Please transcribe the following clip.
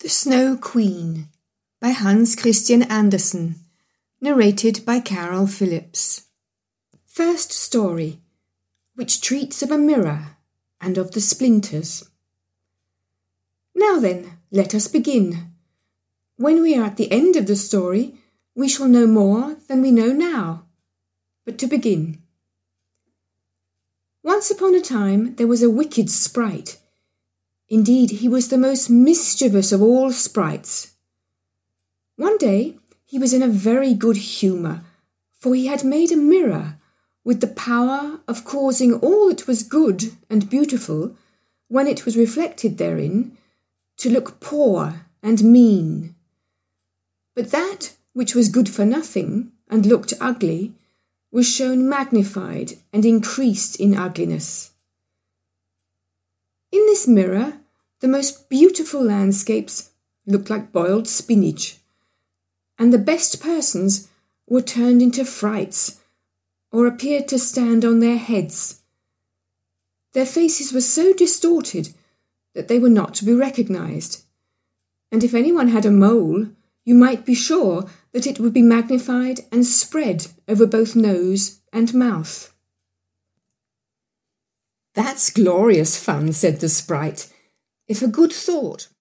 The Snow Queen by Hans Christian Andersen, narrated by Carol Phillips. First story, which treats of a mirror and of the splinters. Now then, let us begin. When we are at the end of the story, we shall know more than we know now. But to begin. Once upon a time there was a wicked sprite. Indeed, he was the most mischievous of all sprites. One day he was in a very good humour, for he had made a mirror with the power of causing all that was good and beautiful, when it was reflected therein, to look poor and mean. But that which was good for nothing and looked ugly was shown magnified and increased in ugliness. In this mirror, the most beautiful landscapes looked like boiled spinach, and the best persons were turned into frights, or appeared to stand on their heads. Their faces were so distorted that they were not to be recognized, and if anyone had a mole, you might be sure that it would be magnified and spread over both nose and mouth. "That's glorious fun," said the sprite. "If a good thought